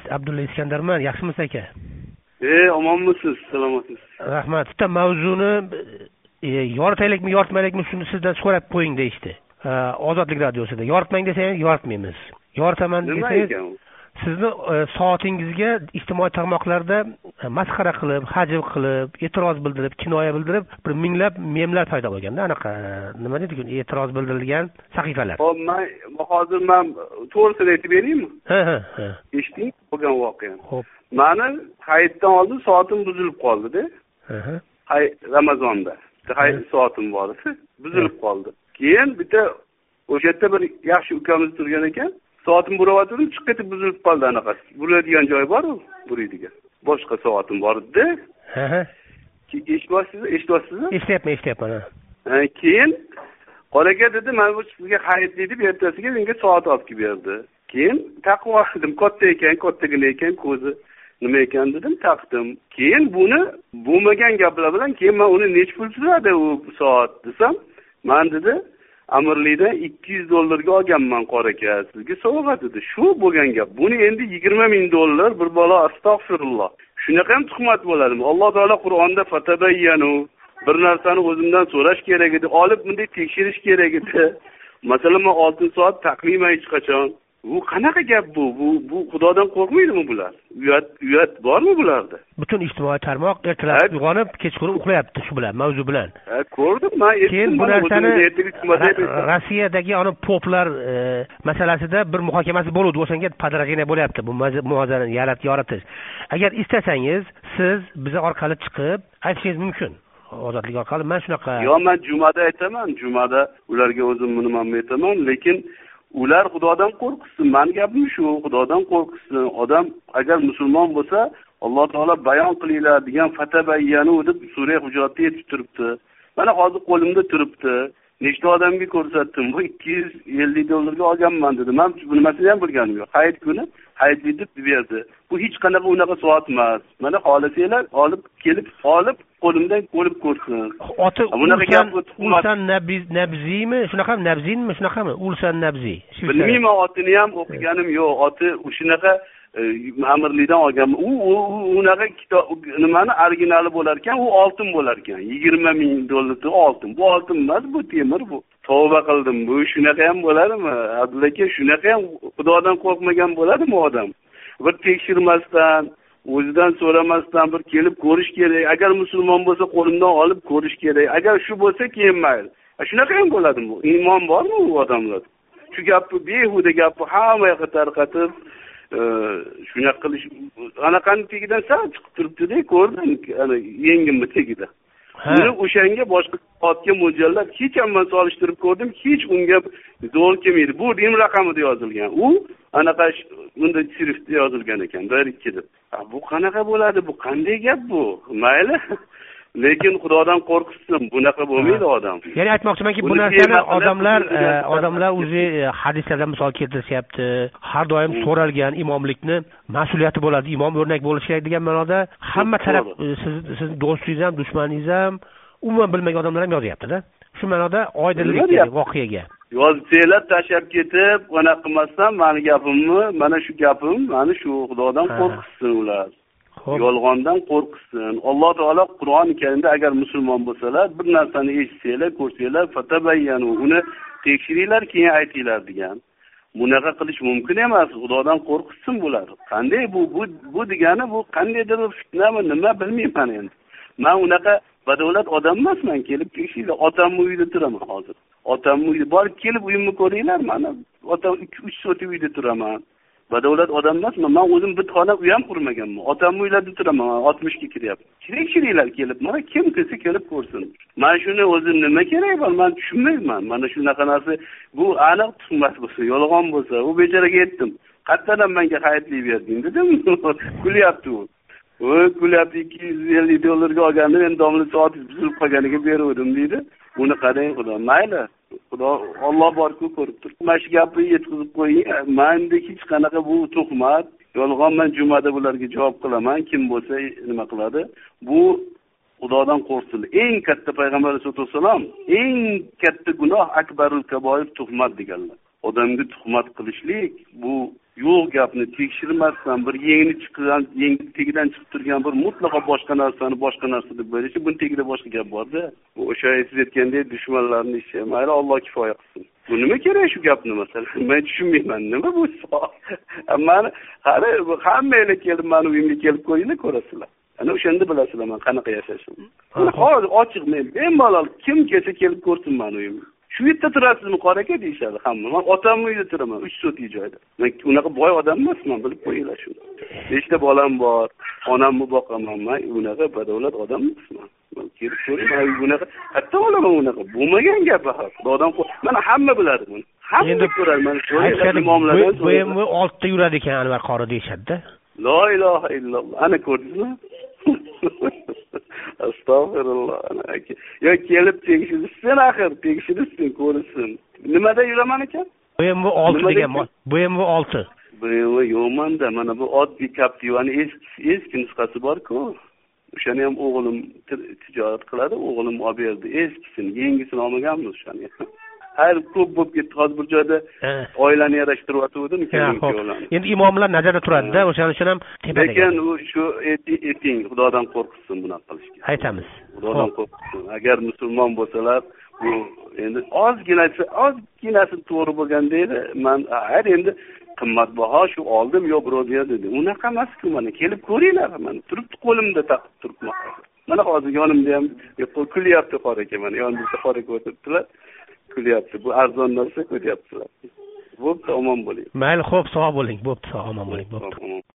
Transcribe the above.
Abdulla Iskandarman. Yaxshimisiz aka? Omonmisiz? Salomatsiz. Rahmat. Bitta mavzuni yoritaylikmi, yoritmaylikmi shuni sizdan so'rab qo'ying deyishdi. Ozodlik radiosida. Yoritmang desangiz yoritmaymiz. Yoritaman desangiz sizni soatingizga ijtimoiy tarmoqlarda masxara qilib, hajv qilib, e'tiroz bildirib, kinoya bildirib, bir minglab memlar paydo bo'lganda, anaqa nima deydi, e'tiroz bildirilgan sahifalar. Hop, hozir men to'g'risini aytib beraymi? Ha. Eshiting, bo'lgan voqeani. Xo'p. Meni hayitdan oldin soatim buzilib qoldi-da. Ramazonda. Hayit soatim bor edi, buzilib qoldi. Keyin bitta o'sha yerda bir yaxshi ukamiz turgan ekan. Soatim burayotdim, chiqib ketib buzilib qoldi anaqasi. Buradigan joy bor-ku, buraydigan. Boshqa soatim bor edi. Eshityapsizmi? Eshityapman. Keyin qoraga dedi, men bu sizga xaridli deb ertasiga menga soat olib kelib berdi. Keyin taqib oldim, kattagina ekan, ko'zi nima ekan dedim, taqdim. Keyin buni bo'lmagan gaplar bilan keyin men uni nech pul turadi u soat desam, men dedi Amirlikdan $200 olganman qora aka, sizga sovg'a dedi. Shu bo'lgan gap. Buni endi $20,000 bir bola, astag'firulloh. Shunaqa ham tuhmat bo'ladimi? Alloh taolo Qur'onda fatabayyanu bir narsani o'zimdan so'rash kerak edi, olib bunday tekshirish kerak edi. Masalan, men oltin soat taqmayman hech qachon. Bu qanaqa gap bu? Bu Xudodan qo'rqmaydimi bular? Uyat bormi bularda? Butun ijtimoiy tarmoq ertalab uyg'onib, kechqurun uxlayapti shu bilan, mavzu bilan. Ko'rdim, men keyin bu narsani Rossiyadagi ana poplar masalasida bir muhokamasi bo'ldi. O'shanga padrajina bo'lyapti bu muvozanani yaratish. Agar istasangiz, siz biz orqali chiqib aytishingiz mumkin. Ozodlik orqali men shunaqa. Yo'q, men jumada aytaman, jumada ularga o'zim nimamni aytaman, lekin ular Xudodan qo'rqsin. Men gapim shu, Xudodan qo'rqsin. Odam agar musulmon bo'lsa, Alloh taolo bayon qilinglar degan fatabayyanu deb sura Hujuratda yetib turibdi. Mana hozir qo'limda turibdi. Nechta odamga ko'rsatdim. Bu $250 olganman dedi. Men bu nimasini ham bilganim yo'q. Hayit kuni hayitli deb berdi. Bu hech qanaqa unaqa soat emas. Mana xolasanglar olib kelib qo'limdan ko'rib ko'rsin. Oti Ulsan Nabzimi? Shunaqami? Nabzinmi? Shunaqami? Ulsan Nabzi. Bilmayman, otini ham o'qiganim yo'q. Oti shunaqa Amirlikdan olganman. U unaqa kitob nimani originali bo'lar ekan, u oltin bo'lar ekan. $20,000 oltin. Bu oltin emas, bu temir bu. Tavba qildim. Bu shunaqa ham bo'ladimi? Abdulla aka, shunaqa ham Xudodan qo'rqmagan bo'ladimi odam? Bir tekshirmasdan, o'zidan so'ramasdan bir kelib ko'rish kerak. Agar musulmon bo'lsa, qo'limdan olib ko'rish kerak. Agar shu bo'lsa, keyin mayli. Shunaqa ham bo'ladimi? Iymon bormi u odamlarda? Shu gapni behuda gapni hammaga tarqatib shunaqa qilish anaqani tagidan sal chiqib turibdi-da, ko'rdim, ana yengimni tagida. Buni o'shanga boshqa soatga mo'ljallab hech ham men solishtirib ko'rdim, hech unga zo'r kelmaydi. Bu rim raqamida yozilgan. U anaqa unda shriftda yozilgan ekan, 1-2 deb. Bu qanaqa bo'ladi? Bu qanday gap bu? Mayli. Lekin Xudodan qo'rqsin, bunaqa bo'lmaydi odam. Ya'ni aytmoqchimanki, bu narsani odamlar o'zi hadislarda misol keltirishyapti. Har doim so'ralgan imomlikni mas'uliyati bo'ladi, imom o'rnak bo'lishi kerak degan ma'noda hamma taraf siz do'stingiz ham, dushmaningiz ham, umuman bilmagan odamlar ham yozyapti-da. Shu ma'noda oydinlik kerak voqeaga. Yozsanglar tashlab ketib, ona qilmasdan meni gapimni, mana shu gapim, mana shu Xudodan qo'rqsin ular. Yolg'ondan qo'rqsin. Alloh taolo Qur'oni Karimda agar musulmon bo'lsalar, bir narsani eshitsanglar, ko'rsanglar, fatabayyanu, uni tekshiringlar, keyin aytinglar degan. Bunaqa qilish mumkin emas. Xudodan qo'rqsin bular. Qanday bu degani bu qandaydir fitnami, nima bilmayman endi. Men unaqa badavlat odam emasman, kelib tekshirlar. Otamning uyida turaman hozir. Otamning uyida borib kelib uyimni ko'ringlar, mana otam 2-3 soat uyda turaman. Badavlat odam emasman. Men o'zim bitxona uy ham qurmaganman. Otamning uylarida turaman. 60 ga kiryapman. Kirikchiliklar kelib, mana kim kelsa kelib ko'rsin. Men shuni o'zim nima kerak bor? Men tushunmayman. Mana shunaqa narsa bu aniq tuhmat bo'lsa, yolg'on bo'lsa, u bechoraga aytdim. Qattiqdan menga xayrli berding dedim. Kulyapti u. Kulyapti, $250 ga olgandim, endi domla soat buzilib qolganiga beruvdim deydi. Buni qarang, Xudo, mayli. Xudo Alloh bor-ku ko'rib turibdi. Mana shu gapni yetkazib qo'ying. Menda hech qanaqa bu tuhmat, yolg'on. Men jumada bularga javob qilaman. Kim bo'lsa nima qiladi? Bu Xudodan qo'rqsin. Eng katta payg'ambar sollallohu alayhi vasallam eng katta gunoh akbarul kaboir tuhmat deganlar. Odamga tuhmat qilishlik bu yo'q gapni tekshirmasdan bir yengi tagidan chiqib turgan bir mutlaqo boshqa narsa deb berishi, buni tagida boshqa gap borda. Bu o'sha siz aytgandek dushmanlarning ishi. Mayli Alloh kifoya qilsin. Bu nima kerak shu gapni masalan? Men tushunmayman nima bu savol. Mani hali hammanglar kelib mani uyimga kelib ko'ringlar, ko'rasizlar. Ana o'shanda bilasizlar men qanaqa yashashimni. Hozir ochiq men bemalol kim kelsa kelib ko'rsin mani uyimga. Shu yerda turasizmi qora aka deyishadi hamma. Men otamning uyida turaman, 3 so'tlik joyda. Men unaqa boy odam emasman, bilib qo'yinglar shuni. 5 ta bolam bor, onamni boqaman, men unaqa badavlat odam emasman. Men kelib ko'ring, men unaqa hatto olaman unaqa. Bo'lmagan gap axir. Xudodan mana hamma biladi buni. Hamma ko'radi mana shu imomlardan. Bu ham 6 ta yuradi ekan Anvar qori deyshadi-da. La ilaha illalloh. Ana ko'rdingizmi? Astagfirullah. Yo kelib tegishsin axir, tegishsin, ko'rsin. Nimada yuraman ekan? Bu ham 6 degan, bu ham 6. Bu yo'qmanda, mana bu oddiy Captiva'ni eski nusxasi bor-ku. O'shani ham o'g'lim tijorat qiladi, o'g'lim olib berdi. Eskisini, yangisini olmaganmiz o'shani. Har ko'p bo'lib ketdi. Hozir bir joyda oilani yarashtiryaptim, endi imomlar nazarda turadi-da, o'shaning uchun ham tepada. Lekin u shu eting Xudodan qo'rqsin bunaqa qilishga. Aytamiz. Xudodan qo'rqsin. Agar musulmon bo'lsalar, bu endi ozginasi to'g'ri bo'lganda edi, men har endi qimmatbaho shu oldim yo birov berdi dedi. Unaqa emas-ku, mana kelib ko'ringlar, mana turibdi qo'limda taqib turibman. Mana hozir yonimda ham kulyapti qora aka, mana yonimda qora aka o'tiribdilar. Kulyapti. Bu arzon narsa ko'ryapsizlar. Bo'pti, omon bo'ling. Mayli, xo'p, sog' bo'ling. Bo'pti, sog' omon bo'ling. Bo'pti.